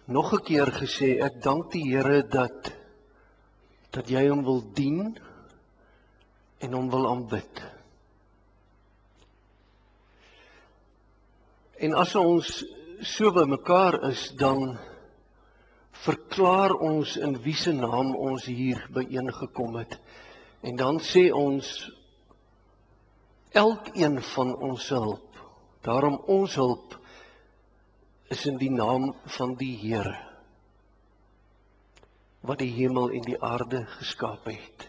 nog 'n keer gesê, ek dank die Here dat jy hom wil dien en hom wil aanbid. En as ons so by mekaar is, dan verklaar ons in wie se naam ons hier byeengekom het. En dan sê ons, elkeen van ons hulp, daarom ons hulp, is in die naam van die Here, wat die hemel en die aarde geskaap het.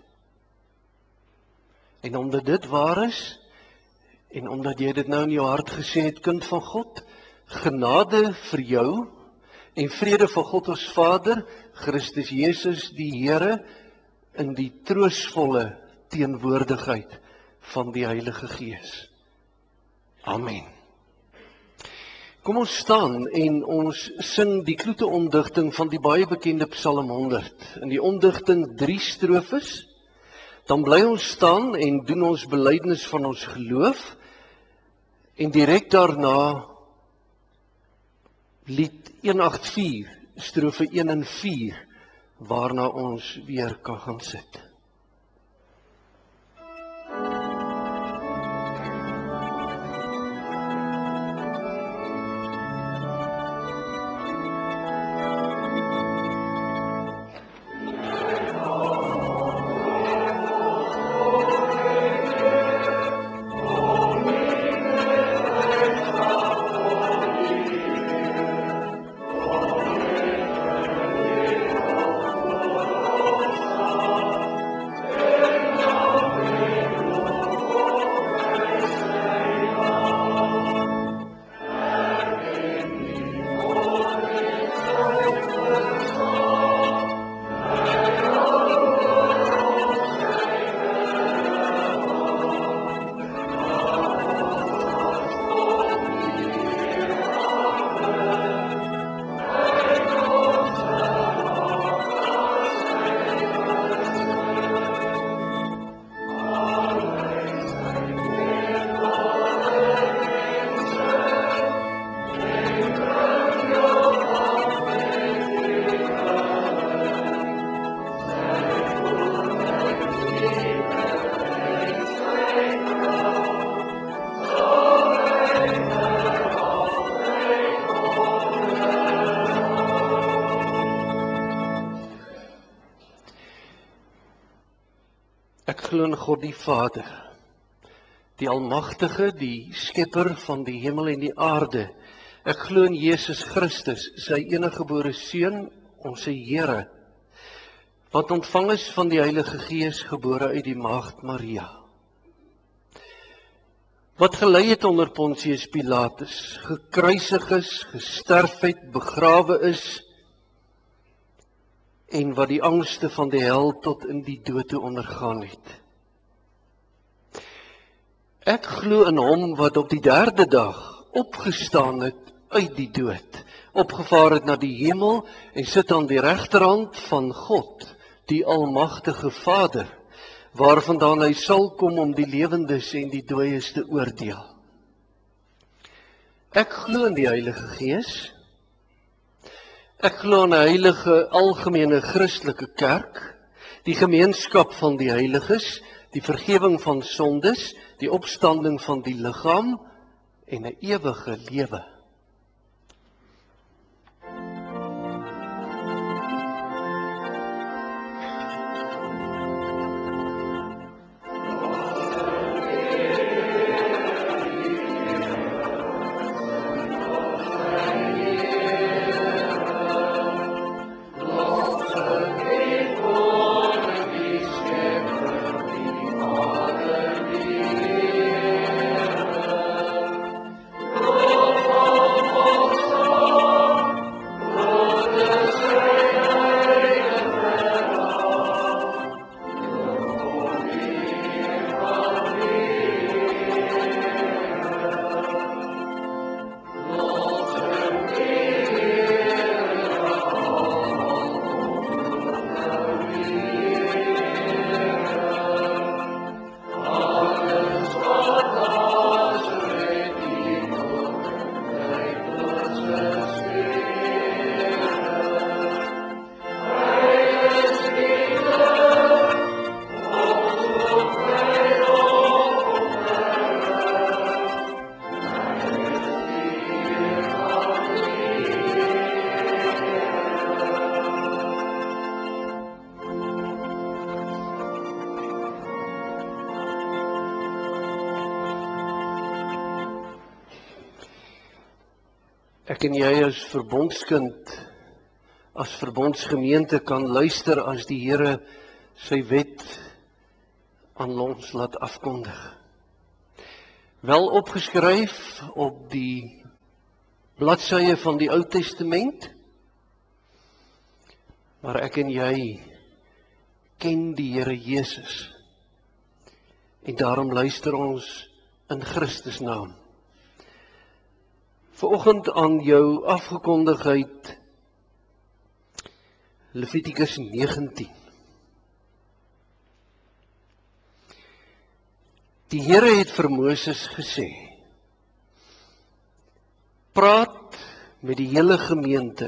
En omdat dit waar is, en omdat jy dit nou in jou hart gesê het, kind van God, genade vir jou, en vrede van God ons Vader, Christus Jesus die Here, in die troostvolle teenwoordigheid van die Heilige Gees. Amen. Kom ons staan en ons sing die kloete omdigting van die baie bekende Psalm 100. In die omdigting 3 strofes. Dan bly ons staan en doen ons belydenis van ons geloof. En direk daarna lied 184, strofe 1 en 4, waarna ons weer kan gaan sit. Ek glo in God die Vader, die Almagtige, die Skepper van die hemel en die aarde. Ek glo in Jesus Christus, sy eniggebore Seun, ons Here, wat ontvang is van die Heilige Gees, gebore uit die Maagd Maria. Wat gelei het onder Pontius Pilatus, gekruisig is, gesterf het, begrawe is, en wat die angste van die hel tot in die dood toe ondergaan het. Ek glo in hom wat op die 3de dag opgestaan het uit die dood, opgevaar het na die hemel en sit aan die regterhand van God, die Almagtige Vader, waarvandaan hy sal kom om die lewendes en die dooies te oordeel. Ek glo in die Heilige Gees. Ek glo in 'n heilige algemene Christelike kerk, die gemeenskap van die heiliges, die vergifnis van sondes, die opstanding van die liggaam en 'n ewige lewe. Oh ek en jy as verbondskind, as verbondsgemeente kan luister as die Here sy wet aan ons laat afkondig. Wel opgeskryf op die bladsye van die Ou Testament, maar ek en jy ken die Here Jesus en daarom luister ons in Christus naam. Vanoggend aan jou afgekondigheid Levitikus 19. Die Here het vir Moses gesê, praat met die hele gemeente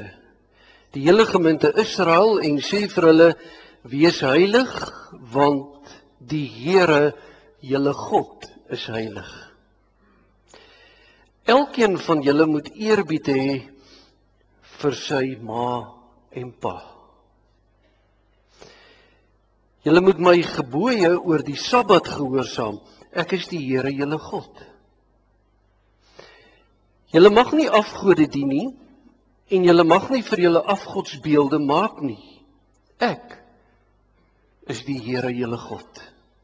Israel en sê vir hulle, wees heilig, want die Here, julle God, is heilig. Elkeen van julle moet eerbied hê vir sy ma en pa. Julle moet my gebooie oor die Sabbat gehoorsaam. Ek is die Here julle God. Julle mag nie afgode dien nie, en julle mag nie vir julle afgodsbeelde maak nie. Ek is die Here julle God.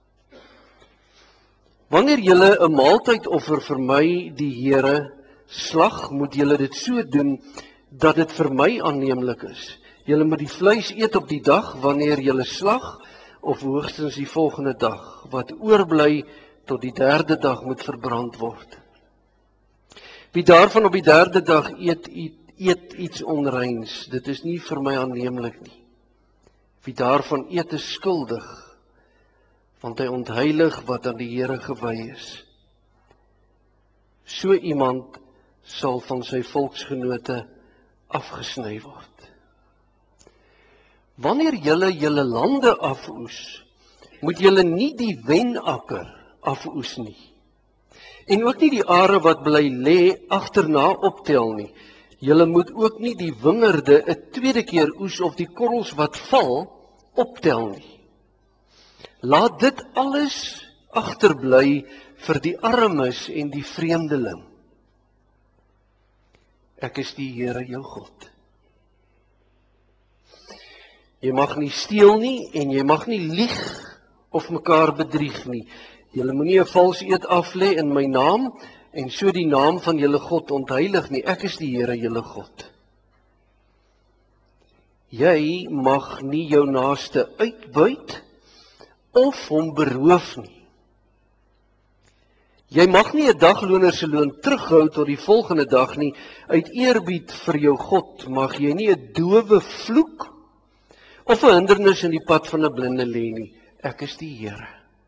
Wanneer julle 'n maaltydoffer vir my, die Here, slag, moet julle dit so doen, dat dit vir my aanneemlik is. Julle moet die vleis eet op die dag, wanneer julle slag, of hoogstens die volgende dag. Wat oorbly, tot die derde dag moet verbrand word. Wie daarvan op die derde dag eet iets onreins, dit is nie vir my aanneemlik nie. Wie daarvan eet is skuldig, want hy ontheilig wat aan die Here gewy is. So iemand sal van sy volksgenote afgesny word. Wanneer julle julle lande afoes, moet julle nie die wenakker afoes nie. En ook nie die are wat bly lê agterna optel nie. Julle moet ook nie die wingerde 'n tweede keer oes of die korrels wat val optel nie. Laat dit alles agterbly vir die armes en die vreemdeling. Ek is die Here jou God. Jy mag nie steel nie en jy mag nie lieg of mekaar bedrieg nie. Julle moenie 'n vals eed aflê in my naam en so die naam van julle God ontheilig nie. Ek is die Here julle God. Jy mag nie jou naaste uitbuit of hom beroof nie. Jy mag nie 'n dagloner se loon terughou tot die volgende dag nie. Uit eerbied vir jou God mag jy nie 'n dowe vloek of 'n hindernis in die pad van 'n blinde lê nie. Ek is die Here.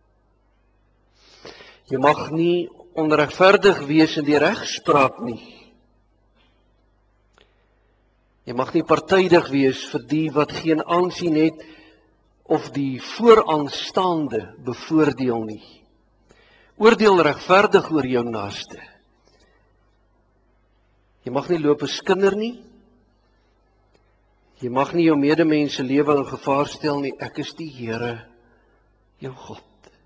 Jy mag nie onregverdig wees in die regspraak nie. Jy mag nie partydig wees vir die wat geen aansien het of die vooraanstaande bevoordeel nie. Oordeel regverdig oor jou naaste. Jy mag nie loop skinder nie. Jy mag nie jou medemens se lewe in gevaar stel nie. Ek is die Here, jou God.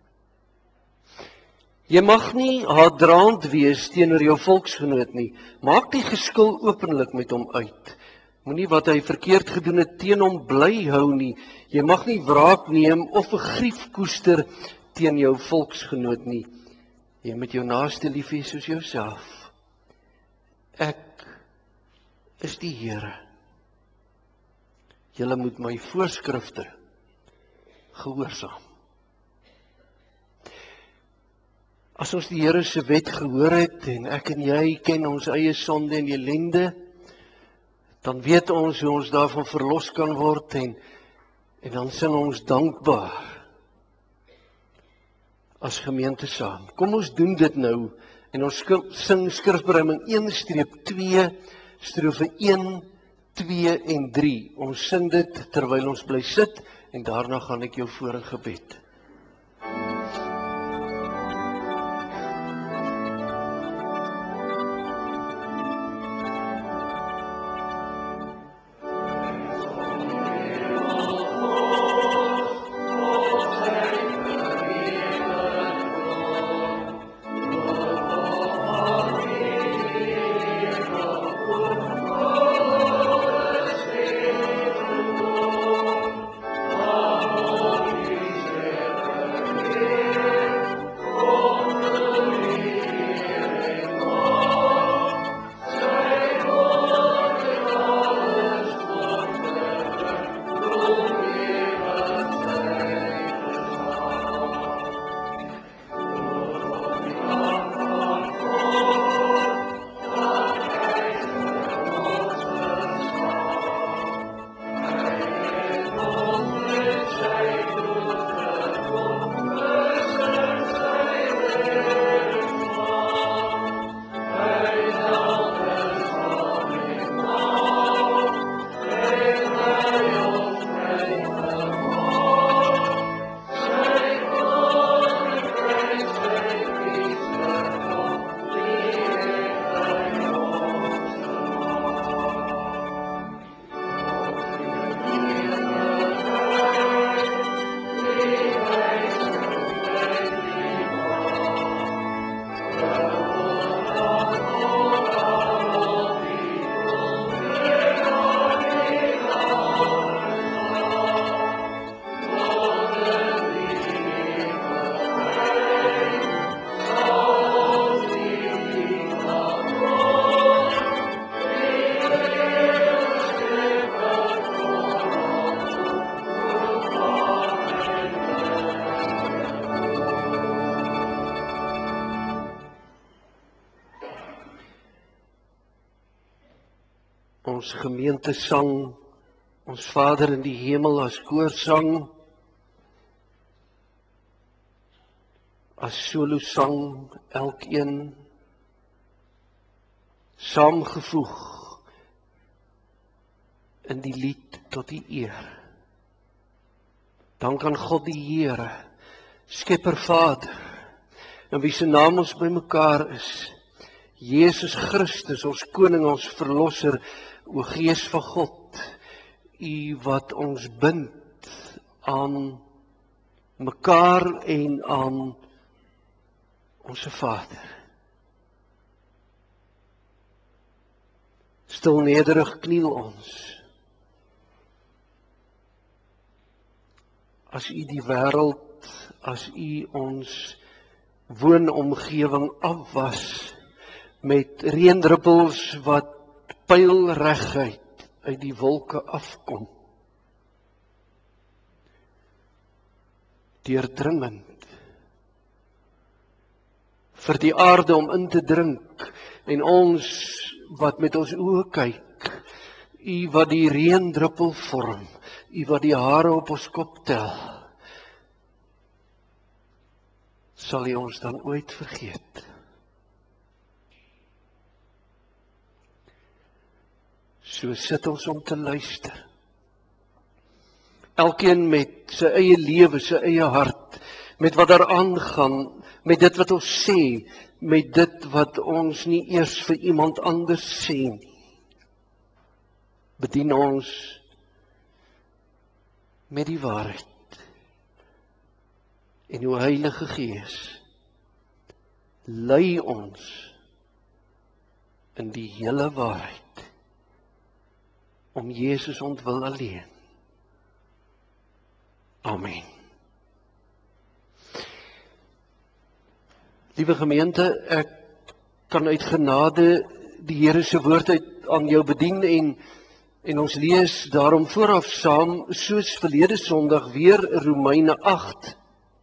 Jy mag nie haatdraand wees teenoor jou volksgenoot nie. Maak die geskil openlik met hom uit. Moenie wat hy verkeerd gedoen het teen hom bly hou nie. Jy mag nie wraak neem of 'n grief koester teen jou volksgenoot nie. Jy moet jou naaste lief hê soos jouself. Ek is die Here. Julle moet my voorskrifte gehoorsaam. As ons die Here se wet gehoor het en ek en jy ken ons eie sonde en ellende, dan weet ons hoe ons daarvan verlos kan word en dan sing ons dankbaar as gemeente saam. Kom ons doen dit nou en ons sing skrifberuiming 1-2, strofe 1, 2 en 3. Ons sing dit terwyl ons bly sit en daarna gaan ek jou voor in gebed. ons gemeente sang, ons Vader in die hemel as koorsang, as solosang, elkeen saamgevoeg in die lied tot die eer. Dan kan God die Here, Skepper Vader, in wie se naam ons bymekaar is, Jesus Christus, ons koning, ons verlosser, o Gees van God, U wat ons bind aan mekaar en aan ons Vader. Stil nederig kniel ons, as U die wêreld, as U ons woonomgewing afwas, met reendruppels wat pylreguit uit die wolke afkom, deurdringend, vir die aarde om in te drink, en ons wat met ons oë kyk, U wat die reendruppel vorm, U wat die hare op ons kop tel, sal U ons dan ooit vergeet? So sit ons om te luister. Elkeen met sy eie lewe, sy eie hart, met wat daar aangaan, met dit wat ons sê, met dit wat ons nie eers vir iemand anders sê nie. Bedien ons met die waarheid. En uw Heilige Gees lei ons in die hele waarheid, om Jesus ontwil alleen. Amen. Liewe gemeente, ek kan uit genade die Here se woord uit aan jou bedien en ons lees daarom vooraf saam, soos verlede Sondag weer Romeine 8.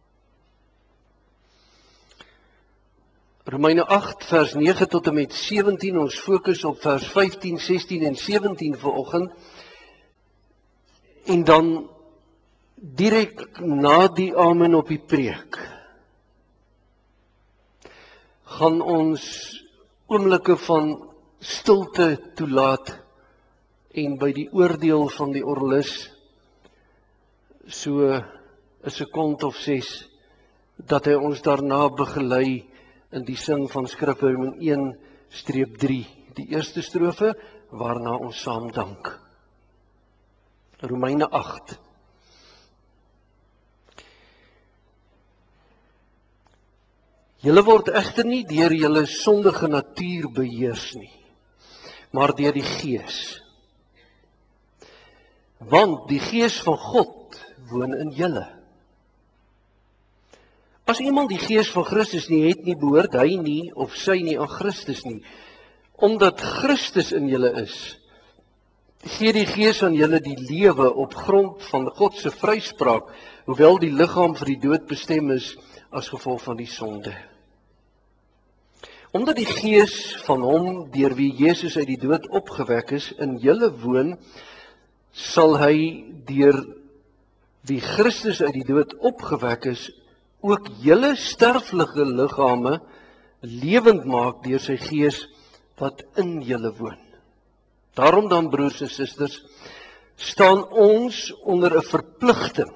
Romeine 8 vers 9 tot en met 17, ons fokus op vers 15, 16 en 17 vanoggend. En dan direk na die amen op die preek, gaan ons oomblikke van stilte toelaat en by die oordeel van die orgelis so 'n sekond of 6 dat hy ons daarna begelei in die sing van Skrifwoord 1-3, die eerste strofe waarna ons saam dank. Romeine 8. Julle word egter nie deur julle sondige natuur beheers nie, maar deur die Gees. Want die Gees van God woon in julle. As iemand die Gees van Christus nie het nie, behoort hy nie of sy nie aan Christus nie. Omdat Christus in julle is, gee die Gees aan julle die lewe op grond van God se vryspraak, hoewel die liggaam vir die dood bestem is as gevolg van die sonde. Omdat die Gees van hom, deur wie Jesus uit die dood opgewek is, in julle woon, sal hy deur wie Christus uit die dood opgewek is, ook julle sterflike liggame lewend maak deur sy Gees wat in julle woon. Daarom dan, broers en susters, staan ons onder 'n verpligting,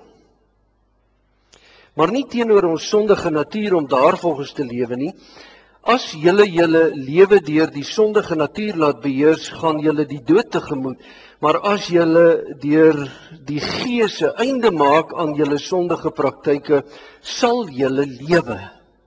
maar nie teenoor ons sondige natuur om daarvolgens te lewe nie. As julle lewe deur die sondige natuur laat beheers, gaan julle die dood tegemoet. Maar as julle deur die Gees 'n einde maak aan julle sondige praktyke, sal julle lewe.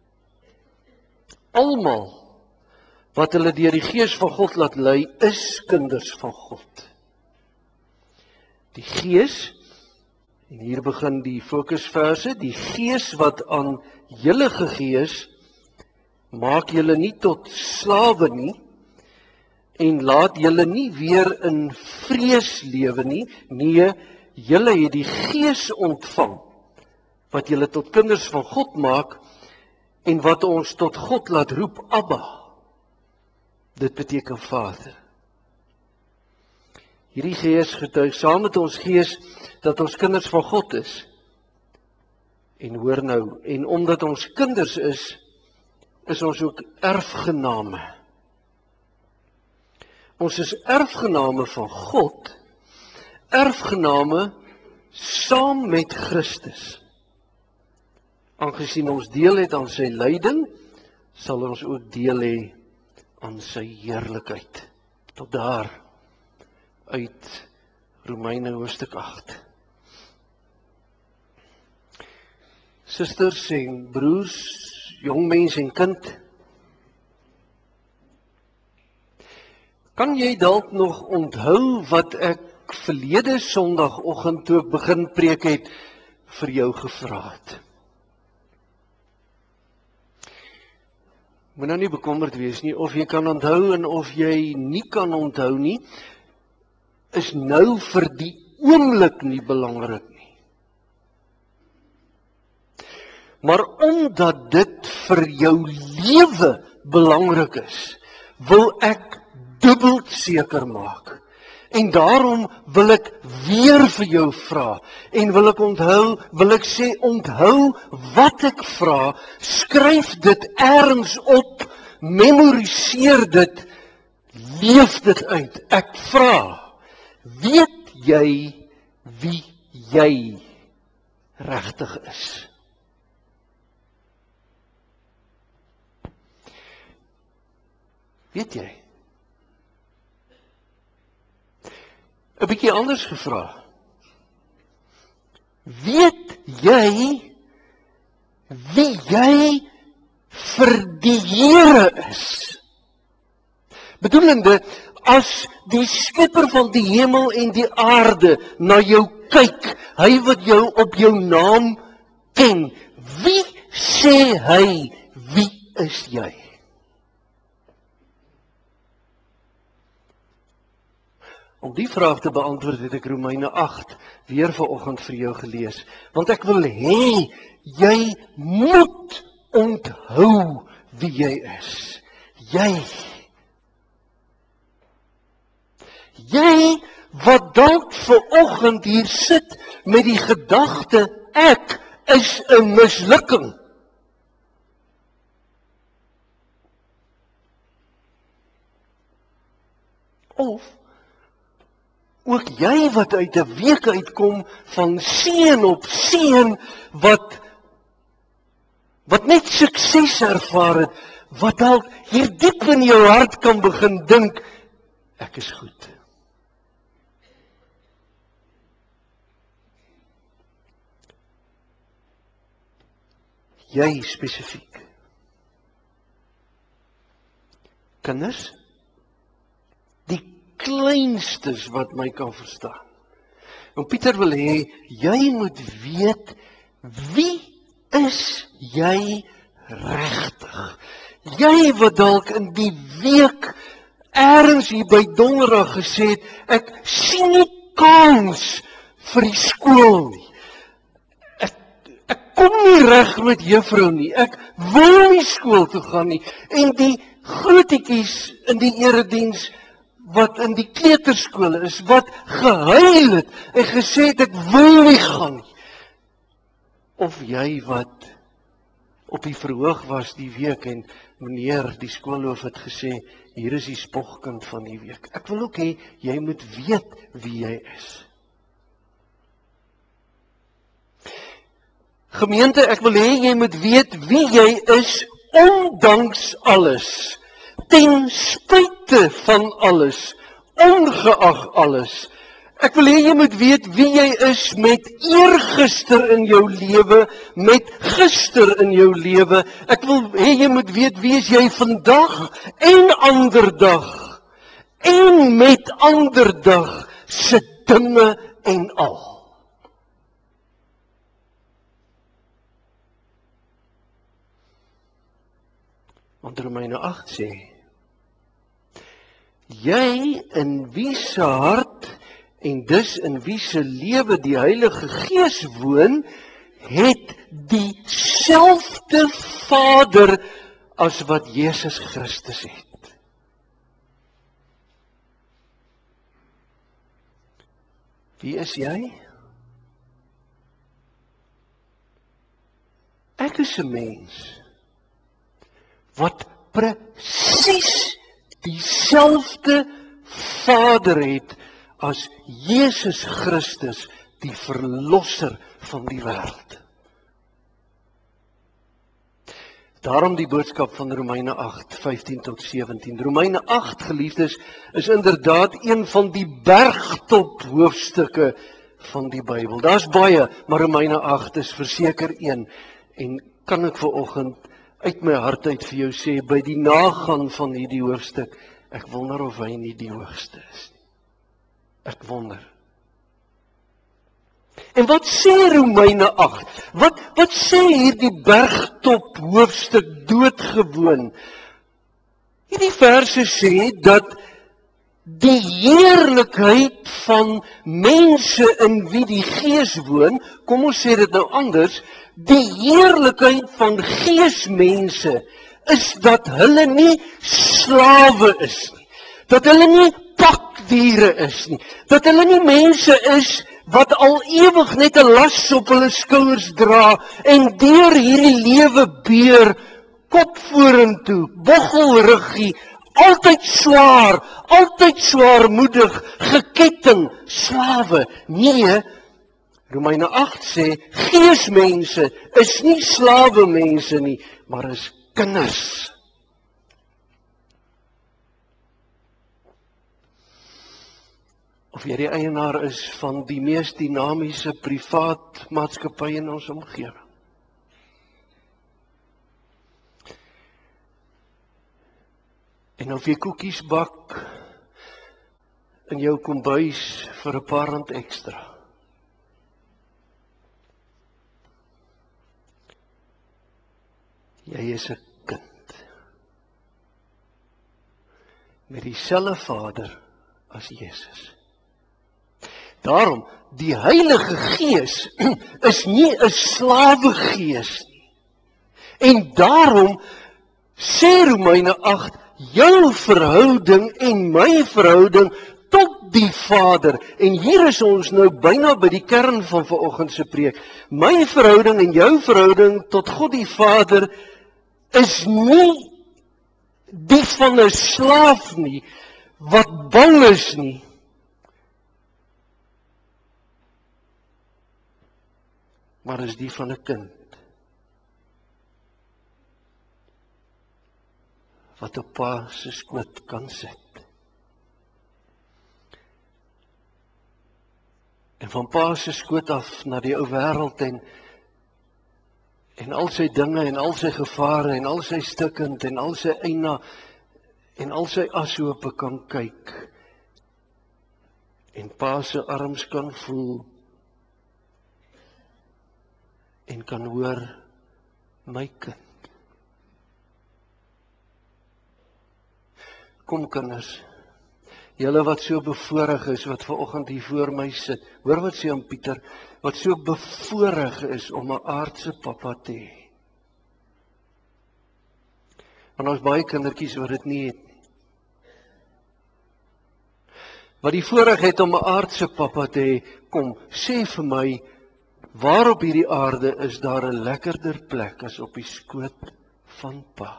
Almal wat hulle deur die Gees van God laat lei, is kinders van God. Die Gees, en hier begin die fokusverse, die Gees wat aan julle gegee is, maak julle nie tot slawe nie, en laat julle nie weer in vrees lewe nie. Nee, julle het die Gees ontvang, wat julle tot kinders van God maak, en wat ons tot God laat roep, Abba. Dit beteken Vader. Hierdie Gees getuig saam met ons gees dat ons kinders van God is. En hoor nou, en omdat ons kinders is ons ook erfgename. Ons is erfgename van God, erfgename saam met Christus. Aangesien ons deel het aan sy lyding, sal ons ook deel hê aan sy heerlikheid. Tot daar uit Romeine hoofstuk 8. Susters en broers, jongmens en kind, kan jy dalk nog onthou wat ek verlede Sondagoggend toe ek begin preek het vir jou gevra het? Moet nou nie bekommerd wees nie, of jy kan onthou en of jy nie kan onthou nie, is nou vir die oomblik nie belangrik nie. Maar omdat dit vir jou lewe belangrik is, wil ek dubbel seker maak. En daarom wil ek weer vir jou vra, en wil ek sê, onthou wat ek vra, skryf dit ergens op, memoriseer dit, leef dit uit. Ek vra, weet jy wie jy regtig is? Weet jy? 'n bietjie anders gevra. Weet jy wie jy vir die Here is? Bedoelende, as die skepper van die hemel en die aarde na jou kyk, hy wat jou op jou naam ken, wie sê hy, wie is jy? Om die vraag te beantwoord het ek Romeine 8 weer vanoggend vir jou gelees, want ek wil hê jy moet onthou wie jy is. Jy wat dalk vanoggend hier sit met die gedagte, ek is 'n mislukking. Of ook jy wat uit 'n week uitkom van seën op seën, wat net sukses ervaar het, wat dalk hier diep in jou hart kan begin dink, ek is goed. Jy spesifiek. Kinders, die kleinstes wat my kan verstaan. En Pieter wil hê, jy moet weet, wie is jy regtig? Jy wat dalk in die week ergens hier by Donderdag gesê het, ek sien nie kans vir die skool nie. Ek kom nie reg met juffrou nie. Ek wil nie skool toe gaan nie. En die grootetjies in die erediens wat in die kleuterskool is, wat gehuil het en gesê het, ek wil nie gaan nie. Of jy wat op die verhoog was die week en meneer, die skoolhoof het gesê, hier is die spogkind van die week. Ek wil ook hê, jy moet weet wie jy is. Gemeente, ek wil hê, jy moet weet wie jy is, ondanks alles, ten spyte van alles, ongeag alles. Ek wil hê, jy moet weet wie jy is met eergister in jou lewe, met gister in jou lewe. Ek wil hê, jy moet weet wie is jy vandag en ander dag, en met ander dag se dinge en al. Want Romeine 8 sê, jy in wie se hart en dus in wie se lewe die Heilige Gees woon, het dieselfde Vader as wat Jesus Christus het. Wie is jy? Ek is 'n mens wat presies dieselfde Vader het as Jesus Christus, die verlosser van die wêreld. Daarom die boodskap van Romeine 8:15-17. Romeine 8, geliefdes, is inderdaad een van die bergtop hoofstukke van die Bybel. Daar's baie, maar Romeine 8 is verseker een. En kan ek vanoggend uit my hart uit vir jou sê, by die nagaan van hierdie hoofstuk, ek wonder of hy nie die hoogste is nie. Ek wonder. En wat sê Romeine 8? Wat sê hierdie bergtop hoofstuk doodgewoon? Hierdie verse sê dat die heerlikheid van mense in wie die Gees woon, kom ons sê dit nou anders, die heerlikheid van geesmense is dat hulle nie slawe is nie, dat hulle nie pakdiere is nie, dat hulle nie mense is wat al ewig net 'n las op hulle skouers dra en deur hierdie lewe beer, kop vorentoe, boggelruggie, altyd swaarmoedig, geketting, slawe. Nee, Romeine 8 sê, geesmense is nie slawe mense nie, maar is kinders. Of jy die eienaar is van die mees dinamiese privaat maatskappy in ons omgewing. En of jy koekies bak in jou kombuis vir 'n paar rand ekstra. Jy is 'n kind met dieselfde Vader as Jesus. Daarom, die Heilige Gees is nie 'n slawegees nie. En daarom sê Romeine 8, jou verhouding en my verhouding tot die Vader, en hier is ons nou byna by die kern van vanoggend se preek. My verhouding en jou verhouding tot God die Vader is nie die van 'n slaaf nie, wat bang is nie. Maar is die van 'n kind wat op pa se skoot kan sit. En van pa se skoot af na die ou wêreld en al sy dinge en al sy gevare en al sy stikkend en al sy eina en al sy ashope kan kyk. En pa se arms kan voel en kan hoor, my kind. Kom kinders, julle wat so bevoorreg is, wat vanoggend hier voor my sit, hoor wat sê aan Pieter, wat so bevoorreg is om 'n aardse pappa te hê. Want ons baie kindertjies wat dit nie het nie. Wat die voorreg het om 'n aardse pappa te hê, kom, sê vir my, waar op hierdie aarde is daar 'n lekkerder plek as op die skoot van pa?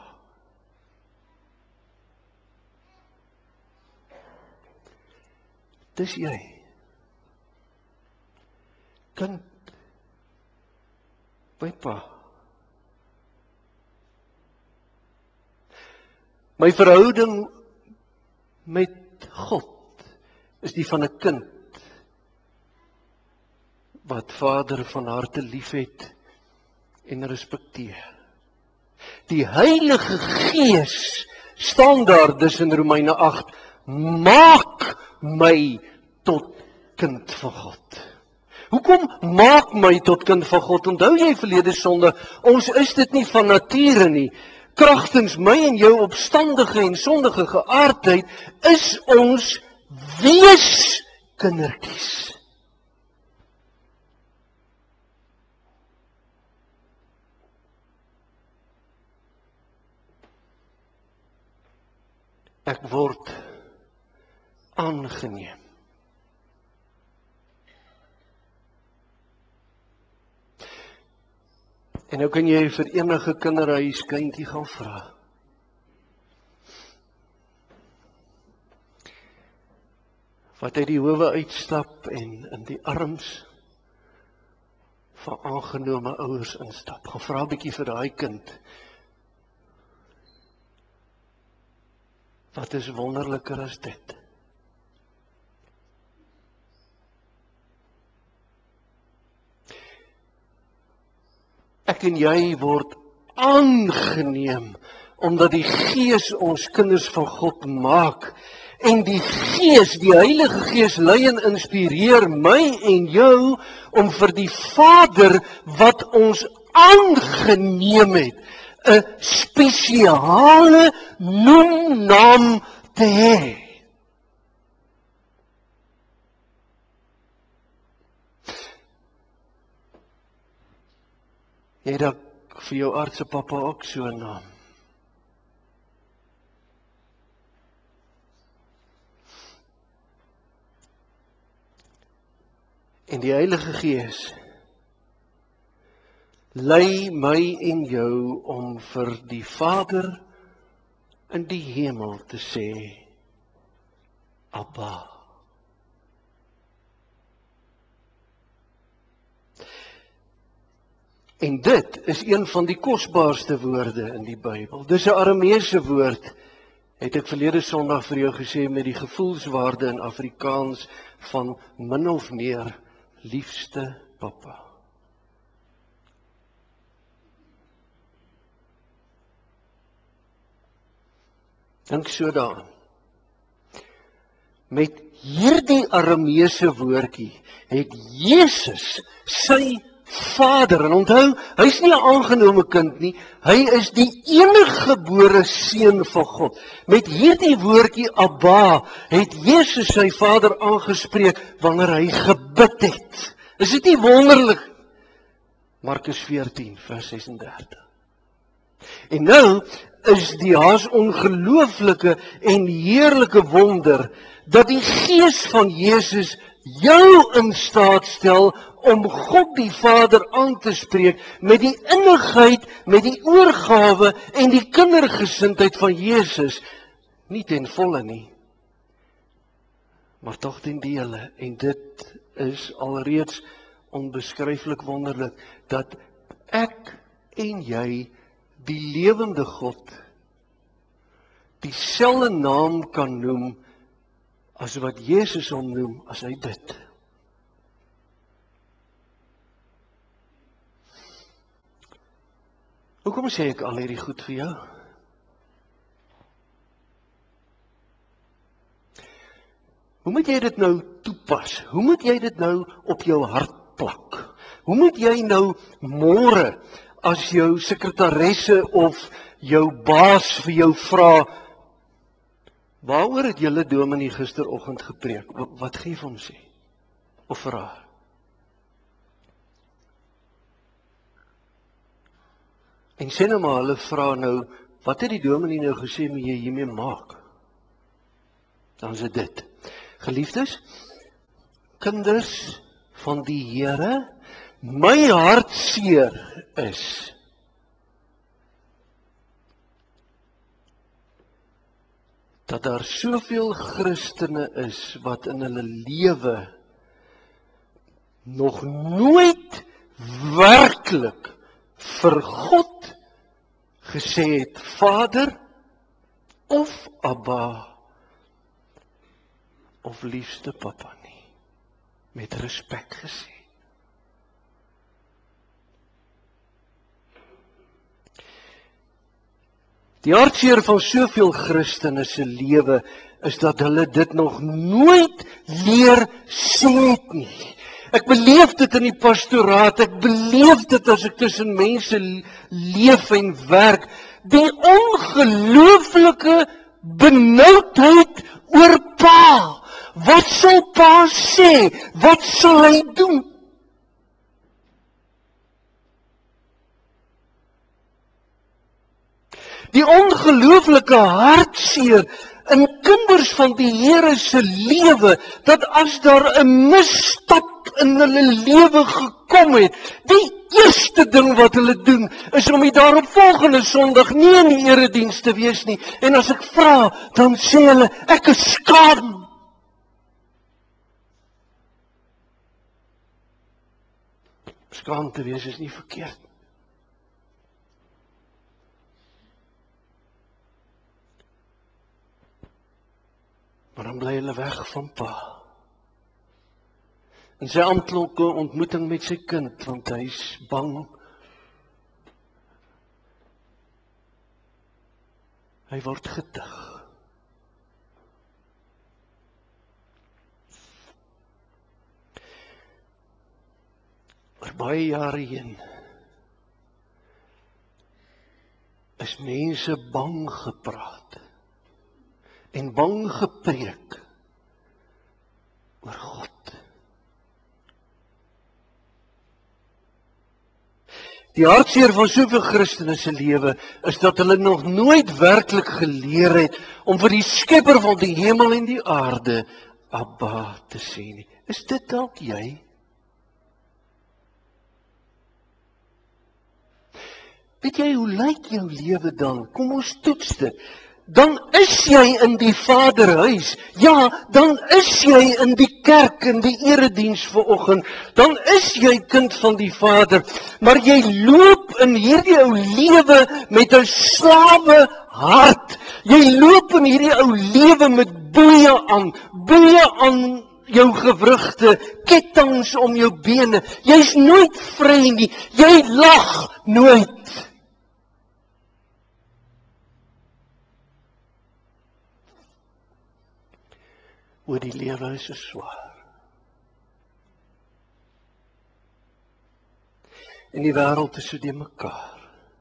Dis jy. Kind by pa. My verhouding met God is die van 'n kind wat Vader van harte liefhet en respekteer. Die Heilige Gees staan daar dus in Romeine 8, maak my tot kind van God. Hoekom maak my tot kind van God? Onthou jy verlede Sondag, ons is dit nie van nature nie. Kragtens my en jou opstandige en sondige geaardheid is ons wees kindertjies. Ek word aangeneem. En nou kan jy vir enige kinderhuis kindjie gaan vra. Wat uit die howe uitstap en in die arms van aangenome ouers instap. Gaan vra 'n bietjie vir daai kind. Wat is wonderliker as dit? Ek en jy word aangeneem omdat die Gees ons kinders van God maak. En die Gees, die Heilige Gees lei en inspireer my en jou om vir die Vader wat ons aangeneem het, 'n spesiale noemnaam te hê. Jy het dalk vir jou aardse pappa ook so 'n naam. En die Heilige Gees lei my en jou om vir die Vader in die hemel te sê, Abba. En dit is een van die kosbaarste woorde in die Bybel. Dis 'n Arameese woord, het ek verlede Sondag vir jou gesê, met die gevoelswaarde in Afrikaans van min of meer liefste pappa. Dink so daaraan. Met hierdie Arameese woordjie het Jesus sy Vader, en onthou, hy is nie 'n aangenome kind nie, hy is die eniggebore seun van God. Met hierdie woordjie Abba het Jesus sy Vader aangespreek wanneer hy gebid het. Is dit nie wonderlik? Markus 14 vers 36. En nou is die haas ongelooflike en heerlike wonder dat die Gees van Jesus jou in staat stel om God die Vader aan te spreek met die innigheid, met die oorgawe en die kindergesindheid van Jesus. Nie ten volle nie, maar tog ten dele. En dit is alreeds onbeskryflik wonderlik, dat ek en jy die lewende God dieselfde naam kan noem as wat Jesus hom noem as hy bid. Hoekom sê ek al hierdie goed vir jou? Hoe moet jy dit nou toepas? Hoe moet jy dit nou op jou hart plak? Hoe moet jy nou môre as jou sekretaresse of jou baas vir jou vra, waaroor het julle dominee gisteroggend gepreek? Wat gee hom sê? Of vra? En sê nou maar, hulle vra nou, wat het die dominee nou gesê moet jy hiermee maak? Dan is dit. Geliefdes, kinders van die Here, my hartseer is dat daar soveel Christene is wat in hulle lewe nog nooit werklik vir God gesê het, Vader of Abba of liefste pappa nie, met respek gesê. Die hartseer van soveel Christene se lewe is dat hulle dit nog nooit leer sê het nie. Ek beleef dit in die pastoraat, ek beleef dit as ek tussen mense leef en werk, die ongelooflike benoudheid oor pa. Wat sal pa sê? Wat sal hy doen? Die ongelooflike hartseer in kinders van die Here se lewe, dat as daar 'n misstap in hulle lewe gekom het, die eerste ding wat hulle doen, is om die daaropvolgende Sondag nie in die erediens te wees nie. En as ek vra, dan sê hulle, ek is skaam. Skaam te wees is nie verkeerd. Maar dan bly hulle weg van pa. En sy amptelike ontmoeting met sy kind, want hy is bang. Hy word getuig. Oor baie jare heen is mense bang gepraat en bang gepreek oor God. Die hartseer van soveel Christene se lewe is dat hulle nog nooit werklik geleer het om vir die Skepper van die hemel en die aarde Abba te sê nie. Is dit dalk jy? Weet jy, hoe lyk jou lewe dan? Kom ons toets dit. Dan is jy in die Vaderhuis. Ja, dan is jy in die kerk, in die erediens vanoggend. Dan is jy kind van die Vader. Maar jy loop in hierdie ou lewe met 'n slawe hart. Jy loop in hierdie ou lewe met boeie aan jou gewrigte, kettinge om jou bene. Jy's nooit vry nie. Jy lag nooit. Oor die lewe is so swaar. En die wêreld is so de mekaar.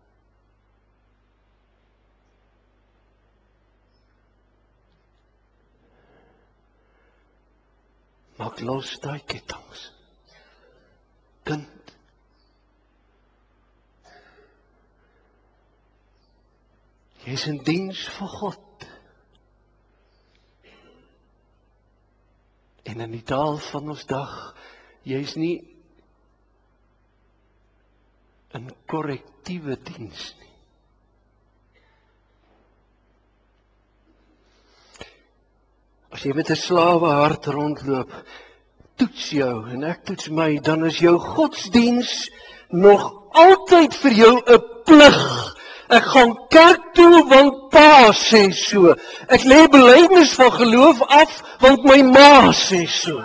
Maak los daai kettinge. Kind. Jy is in diens vir God. En in die taal van ons dag, jy is nie in korrektiewe diens nie. As jy met 'n slawe hart rondloop, toets jou en ek toets my, dan is jou godsdiens nog altyd vir jou 'n plig. Ek gaan kerk toe want pa sê so. Ek lê belydenis van geloof af want my ma sê so.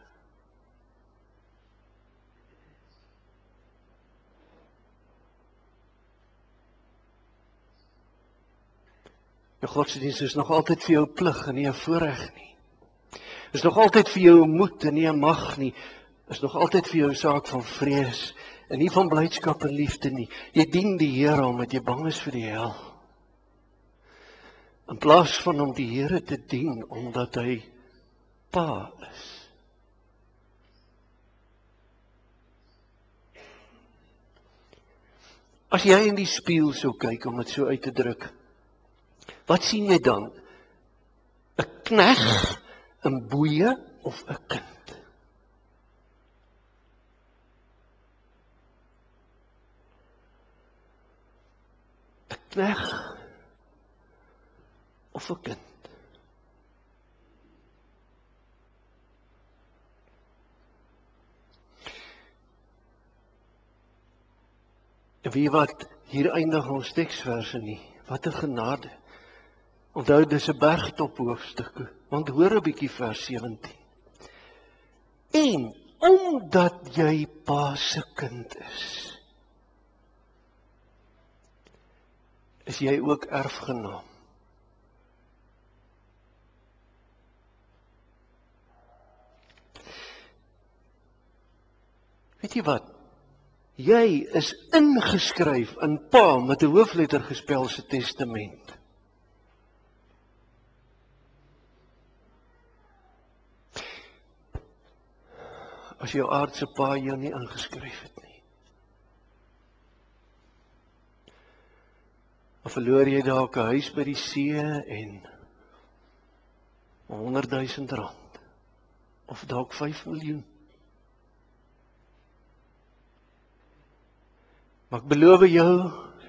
Jou godsdiens is nog altyd vir jou 'n plig en nie 'n voorreg nie. Is nog altyd vir jou 'n moed en nie 'n mag nie. Is nog altyd vir jou 'n saak van vrees en nie van blydskap en liefde nie. Jy dien die Here omdat jy bang is vir die hel. In plaas van om die Here te dien omdat hy pa is. As jy in die spieël sou kyk om dit so uit te druk, wat sien jy dan? 'n Knegg, 'n boeie of 'n kind? Knegg of 'n kind. En wie wat, hier eindig ons teksverse nie. Wat 'n genade. Onthou, dis 'n bergtop hoofstuk, want hoor 'n bietjie vers 17. En omdat jy pa se kind is jy ook erfgenaam. Weet jy wat? Jy is ingeskryf in pa met 'n hoofletter gespel se testament. As jou aardse pa jou nie ingeskryf het nie. verloor jy dalk 'n huis by die see en 100 000 rand of dalk 5 miljoen. Maar ek beloof jou,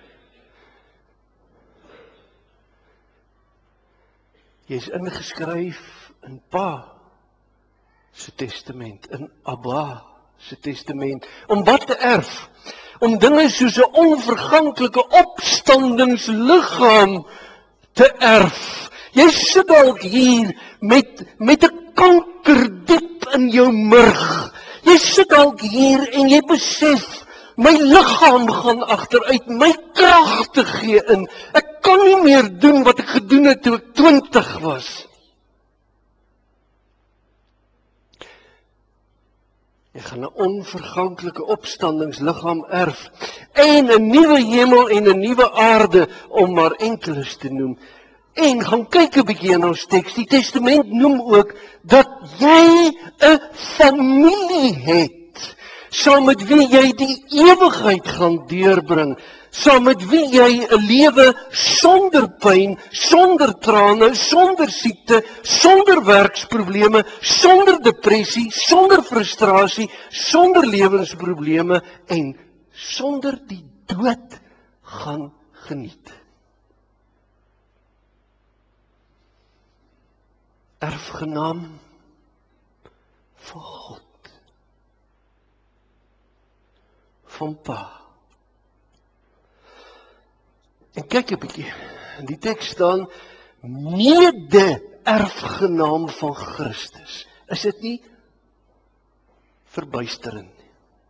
jy's ingeskryf in Pa se testament, in Abba se testament, om wat te erf? Om dinge soos 'n onverganklike opstandingsliggaam te erf. Jy sit dalk hier met 'n kanker diep in jou murg. Jy sit dalk hier en jy besef, my liggaam gaan agteruit, my kragte gee in. Ek kan nie meer doen wat ek gedoen het toe ek 20 was. Jy gaan 'n onverganklike opstandingsliggaam erf en 'n nuwe hemel en 'n nuwe aarde, om maar enkeles te noem. En gaan kyk 'n bietjie in ons teks. Die Testament noem ook dat jy 'n familie het, saam met wie jy die ewigheid gaan deurbring, saam met wie jy 'n lewe sonder pyn, sonder trane, sonder siekte, sonder werksprobleme, sonder depressie, sonder frustrasie, sonder lewensprobleme en sonder die dood gaan geniet. Erfgenaam van God, van Pa. En kyk 'n bietjie, in die teks staan, mede-erfgenaam van Christus. Is dit nie verbuisterend nie?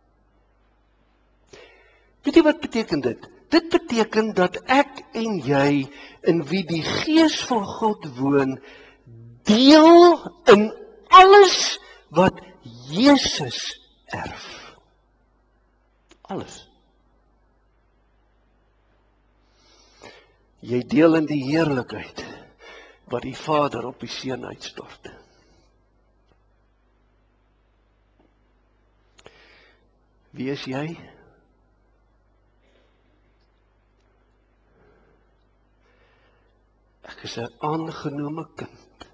Weet jy wat beteken dit? Dit beteken dat ek en jy, in wie die Gees van God woon, deel in alles wat Jesus erf. Alles. Jy deel in die heerlikheid wat die Vader op die Seun uitstort. Wie is jy? Ek is 'n aangenome kind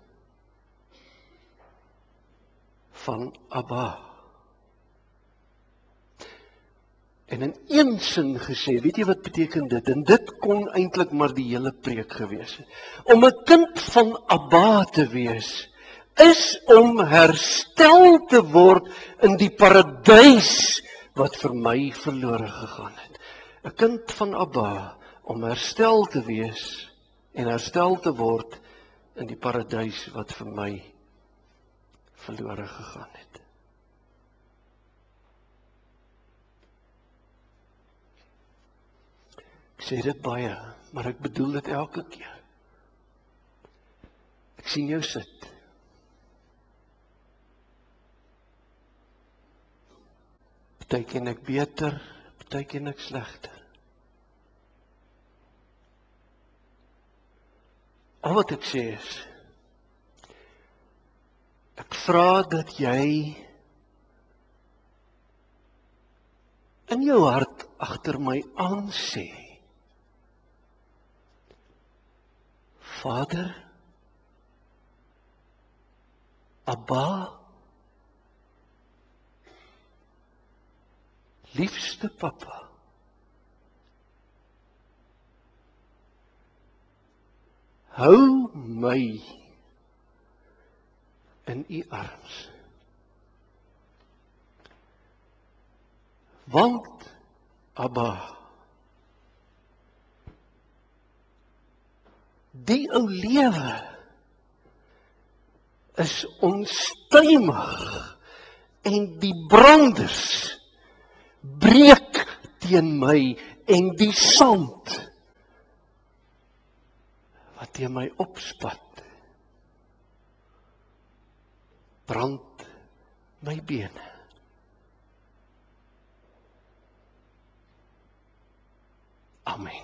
van Abba. En in een sin gesê, weet jy wat beteken dit? En dit kon eintlik maar die hele preek gewees het. Om 'n kind van Abba te wees, is om herstel te word in die paradys wat vir my verlore gegaan het. 'n Kind van Abba, om herstel te wees en herstel te word in die paradys wat vir my verlore gegaan het. Ek sê dit baie, maar ek bedoel dit elke keer. Ek sien jou sit. Party ken ek beter, party ken ek slegter. Al wat ek sê is, ek vra dat jy in jou hart agter my aansê, Vader, Abba, liefste Papa, hou my in u arms. Want, Abba, die ou lewe is onstuimig en die branders breek teen my en die sand wat teen my opspat brand my bene. Amen.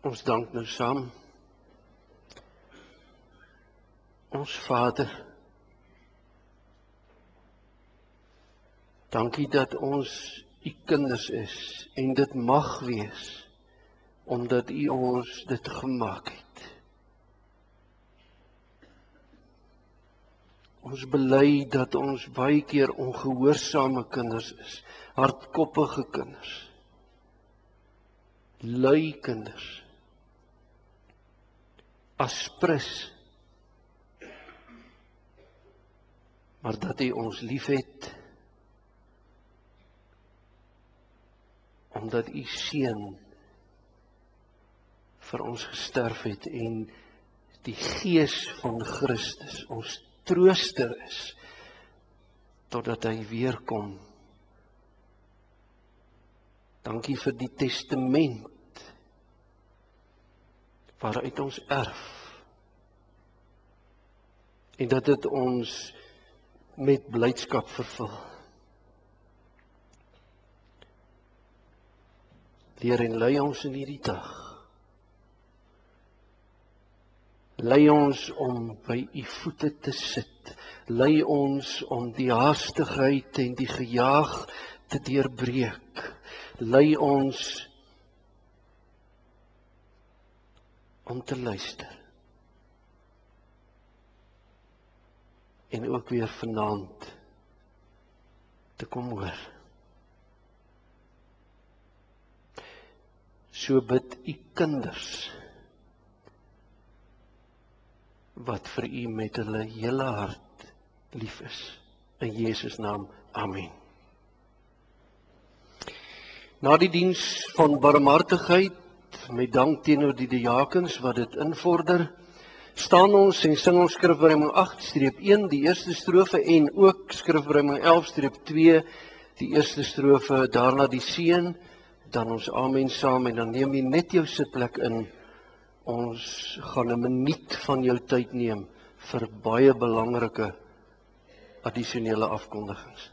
Ons dank nou saam. Ons Vader, dankie dat ons U kinders is en dit mag wees, omdat U ons dit gemaak het. Ons bely dat ons baie keer ongehoorsame kinders is, hardkoppige kinders, lui kinders, aspres, maar dat U ons liefhet, omdat U Seun vir ons gesterf het en die Gees van Christus ons trooster is, totdat hy weer kom. Dankie vir die testament, waaruit ons erf, en dat dit ons met blydskap vervul. Leer en lei ons in hierdie dag. Lei ons om by U voete te sit. Lei ons om die haastigheid en die gejaag te deurbreek. Lei ons om te luister. En ook weer vanaand te kom hoor. So bid U kinders, wat vir U met hulle hele hart lief is. In Jesus naam, amen. Na die diens van barmhartigheid, met dank teenoor die diakens wat dit invorder, staan ons en sing ons skrifbereiming 8-1, die eerste strofe, en ook skrifbereiming 11-2, die eerste strofe, daarna die seën, dan ons amen saam, en dan neem jy net jou sitplek in. Ons gaan 'n minuut van jou tyd neem vir baie belangrike addisionele afkondigings.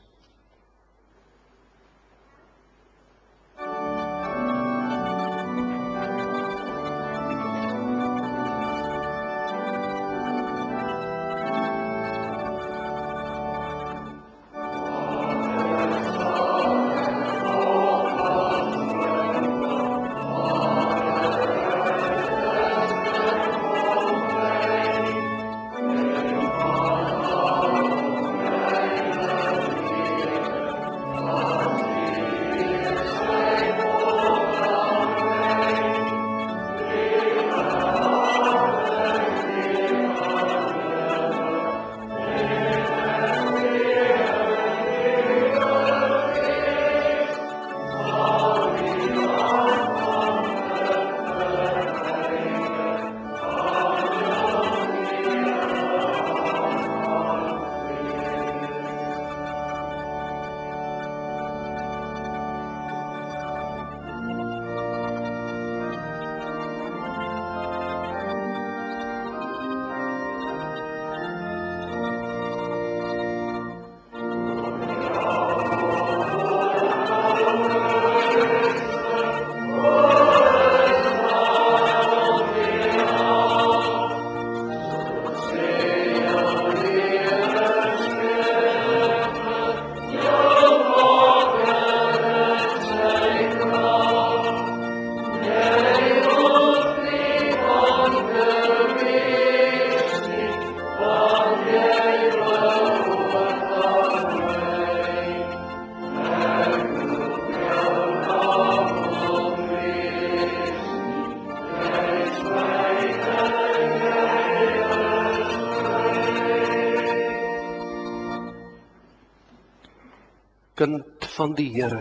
Kind van die Here,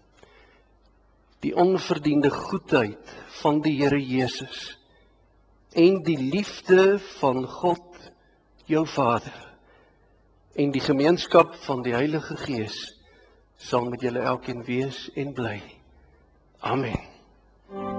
die onverdiende goedheid van die Here Jesus en die liefde van God, jou Vader, en die gemeenskap van die Heilige Gees sal met julle elkeen wees en bly. Amen.